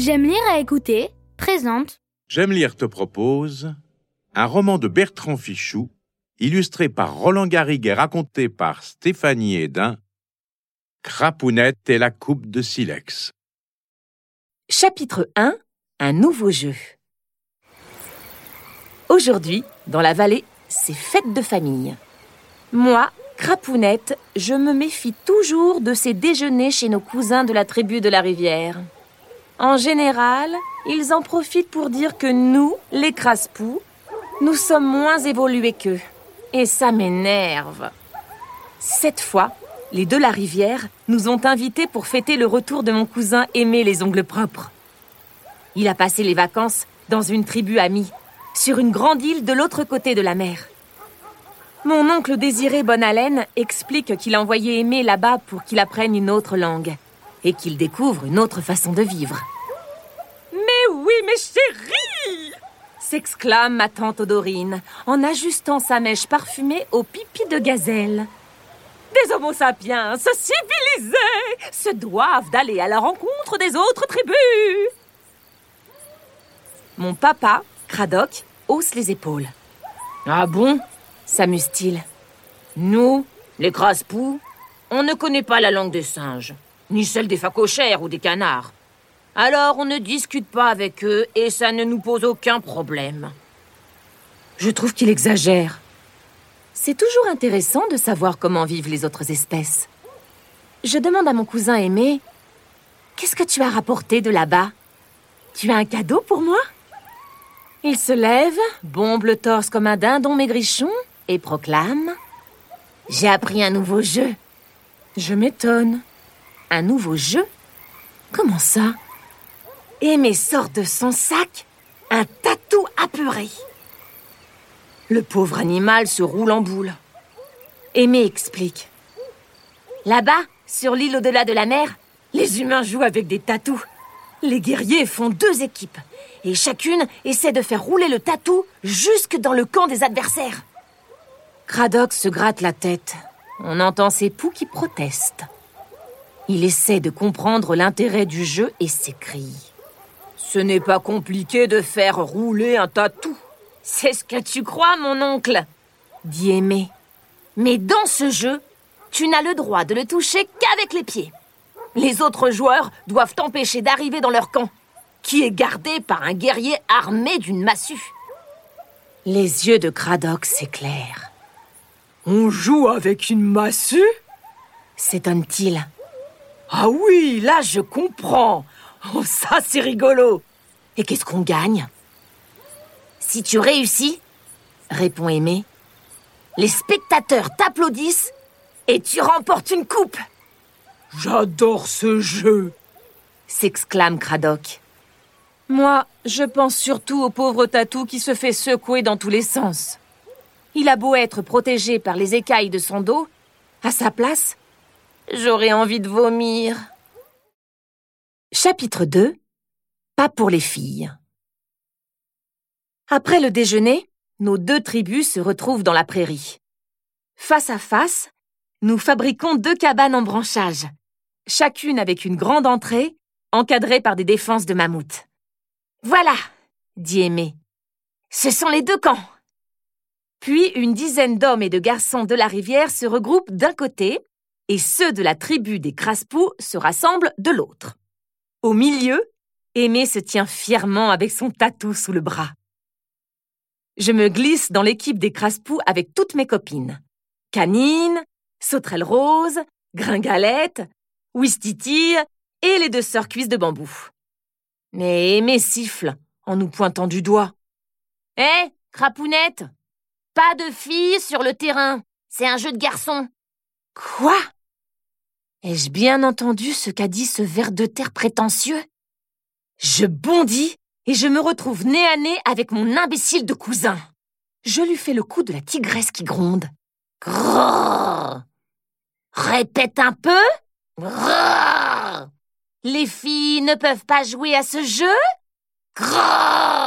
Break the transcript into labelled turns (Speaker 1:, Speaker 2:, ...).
Speaker 1: J'aime lire à écouter présente.
Speaker 2: J'aime lire te propose un roman de Bertrand Fichou, illustré par Roland Garrigue et raconté par Stéphanie Hédin, Crapounette et la coupe de silex.
Speaker 3: Chapitre 1. Un nouveau jeu. Aujourd'hui, dans la vallée, c'est fête de famille. Moi, Crapounette, je me méfie toujours de ces déjeuners chez nos cousins de la tribu de la rivière. En général, ils en profitent pour dire que nous, les Craspous, nous sommes moins évolués qu'eux. Et ça m'énerve. Cette fois, les de la rivière nous ont invités pour fêter le retour de mon cousin Aimé les ongles propres. Il a passé les vacances dans une tribu amie, sur une grande île de l'autre côté de la mer. Mon oncle Désiré Bonne-Haleine explique qu'il a envoyé Aimé là-bas pour qu'il apprenne une autre langue et qu'il découvre une autre façon de vivre. « Mais oui, mes chéris !» s'exclame ma tante Odorine en ajustant sa mèche parfumée au pipi de gazelle. Des homo sapiens civilisés se doivent d'aller à la rencontre des autres tribus. Mon papa, Cradoc, hausse les épaules. Ah bon ? S'amuse-t-il. Nous, les Craspous, on ne connaît pas la langue des singes, ni celle des phacochères ou des canards. Alors on ne discute pas avec eux et ça ne nous pose aucun problème. Je trouve qu'il exagère. C'est toujours intéressant de savoir comment vivent les autres espèces. Je demande à mon cousin Aimé, « Qu'est-ce que tu as rapporté de là-bas ? Tu as un cadeau pour moi ?» Il se lève, bombe le torse comme un dindon maigrichon et proclame, « J'ai appris un nouveau jeu. » Je m'étonne. Un nouveau jeu ? Comment ça ? Aimé sort de son sac un tatou apeuré. Le pauvre animal se roule en boule. Aimé explique. Là-bas, sur l'île au-delà de la mer, les humains jouent avec des tatous. Les guerriers font 2 équipes et chacune essaie de faire rouler le tatou jusque dans le camp des adversaires. Cradoc se gratte la tête. On entend ses poux qui protestent. Il essaie de comprendre l'intérêt du jeu et s'écrie. Ce n'est pas compliqué de faire rouler un tatou. C'est ce que tu crois, mon oncle, dit Aimé. Mais dans ce jeu, tu n'as le droit de le toucher qu'avec les pieds. Les autres joueurs doivent t'empêcher d'arriver dans leur camp, qui est gardé par un guerrier armé d'une massue. Les yeux de Cradoc s'éclairent. On joue avec une massue ? S'étonne-t-il. Ah oui, là je comprends. Oh, ça c'est rigolo. Et qu'est-ce qu'on gagne ? Si tu réussis, répond Aimé, les spectateurs t'applaudissent et tu remportes une coupe. J'adore ce jeu, s'exclame Cradoc. Moi, je pense surtout au pauvre tatou qui se fait secouer dans tous les sens. Il a beau être protégé par les écailles de son dos, à sa place, j'aurais envie de vomir. Chapitre 2. Pas pour les filles. Après le déjeuner, nos 2 tribus se retrouvent dans la prairie. Face à face, nous fabriquons 2 cabanes en branchage, chacune avec une grande entrée, encadrée par des défenses de mammouth. Voilà, dit Aimé. Ce sont les 2 camps. Puis une dizaine d'hommes et de garçons de la rivière se regroupent d'un côté et ceux de la tribu des Craspous se rassemblent de l'autre. Au milieu, Aimé se tient fièrement avec son tatou sous le bras. Je me glisse dans l'équipe des Craspous avec toutes mes copines. Canine, Sauterelle Rose, Gringalette, Ouistiti et les 2 sœurs cuisses de bambou. Mais Aimé siffle en nous pointant du doigt. « Hé, Crapounette, pas de filles sur le terrain, c'est un jeu de garçons. » Quoi ? Ai-je bien entendu ce qu'a dit ce ver de terre prétentieux ? Je bondis et je me retrouve nez à nez avec mon imbécile de cousin. Je lui fais le coup de la tigresse qui gronde. Grrr. Répète un peu. Grrr. Les filles ne peuvent pas jouer à ce jeu. Grrr.